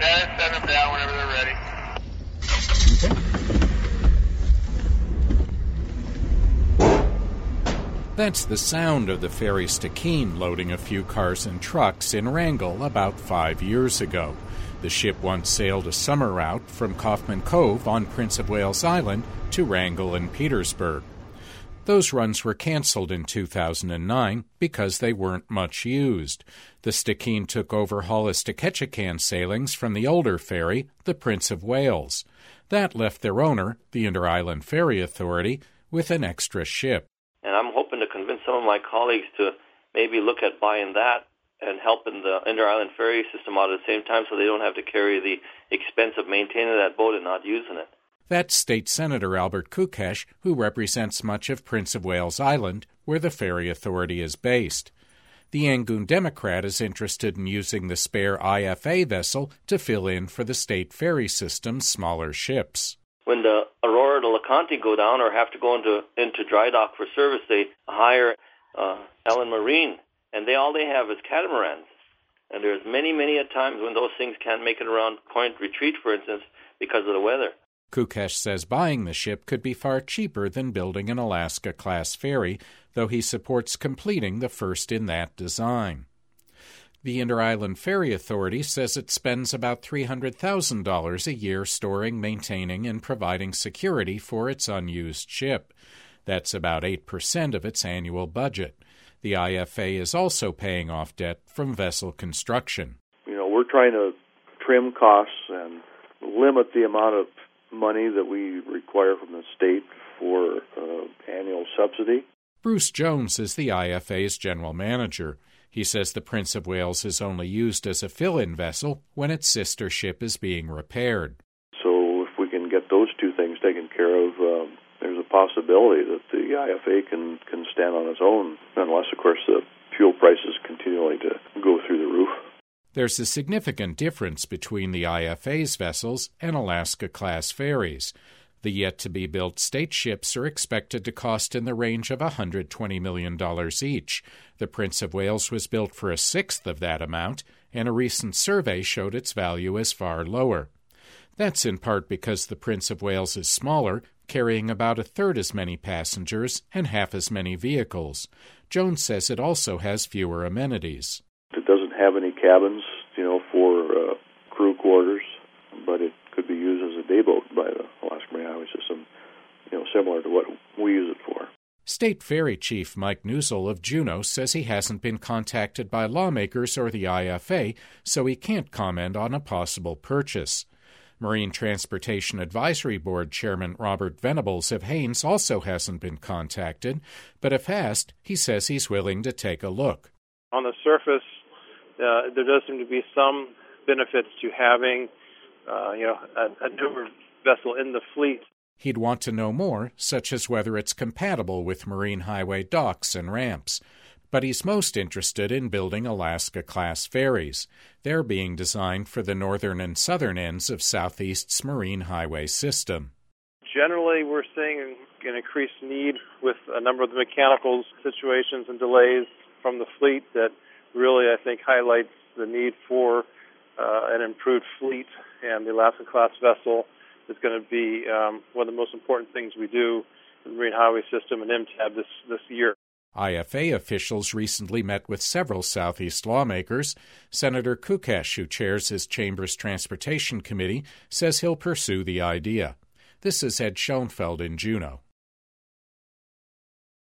Yeah, send them down whenever they're ready. That's the sound of the ferry Stikine loading a few cars and trucks in Wrangell about 5 years ago. The ship once sailed a summer route from Kaufman Cove on Prince of Wales Island to Wrangell and Petersburg. Those runs were canceled in 2009 because they weren't much used. The Stikine took over Hollis to Ketchikan sailings from the older ferry, the Prince of Wales. That left their owner, the Inter-Island Ferry Authority, with an extra ship. And I'm hoping to convince some of my colleagues to maybe look at buying that and helping the Inter-Island Ferry system out at the same time so they don't have to carry the expense of maintaining that boat and not using it. That's State Senator Albert Kukesh, who represents much of Prince of Wales Island, where the ferry authority is based. The Yangon Democrat is interested in using the spare IFA vessel to fill in for the state ferry system's smaller ships. When the Aurora and Alicante go down or have to go into dry dock for service, they hire Ellen Marine, and all they have is catamarans. And there's many a times when those things can't make it around Point Retreat, for instance, because of the weather. Kukesh says buying the ship could be far cheaper than building an Alaska-class ferry, though he supports completing the first in that design. The Inter-Island Ferry Authority says it spends about $300,000 a year storing, maintaining, and providing security for its unused ship. That's about 8% of its annual budget. The IFA is also paying off debt from vessel construction. We're trying to trim costs and limit the amount of money that we require from the state for annual subsidy. Bruce Jones is the IFA's general manager. He says the Prince of Wales is only used as a fill-in vessel when its sister ship is being repaired. So if we can get those two things taken care of, there's a possibility that the IFA can stand on its own, unless, of course, the fuel prices continually to go through the roof. There's a significant difference between the IFA's vessels and Alaska-class ferries. The yet-to-be-built state ships are expected to cost in the range of $120 million each. The Prince of Wales was built for a sixth of that amount, and a recent survey showed its value as far lower. That's in part because the Prince of Wales is smaller, carrying about a third as many passengers and half as many vehicles. Jones says it also has fewer amenities. It doesn't have any cabins, for crew quarters, but it could be used as a day boat by the Alaska Marine Highway System, similar to what we use it for. State Ferry Chief Mike Newsel of Juneau says he hasn't been contacted by lawmakers or the IFA, so he can't comment on a possible purchase. Marine Transportation Advisory Board Chairman Robert Venables of Haines also hasn't been contacted, but if asked, he says he's willing to take a look. On the surface, there does seem to be some benefits to having, a newer vessel in the fleet. He'd want to know more, such as whether it's compatible with marine highway docks and ramps. But he's most interested in building Alaska-class ferries. They're being designed for the northern and southern ends of Southeast's marine highway system. Generally, we're seeing an increased need with a number of the mechanical situations and delays from the fleet that really, I think, highlights the need for an improved fleet, and the Alaska-class vessel is going to be one of the most important things we do in the Marine Highway System and MTAB this year. IFA officials recently met with several Southeast lawmakers. Senator Kukesh, who chairs his chamber's Transportation Committee, says he'll pursue the idea. This is Ed Schoenfeld in Juneau.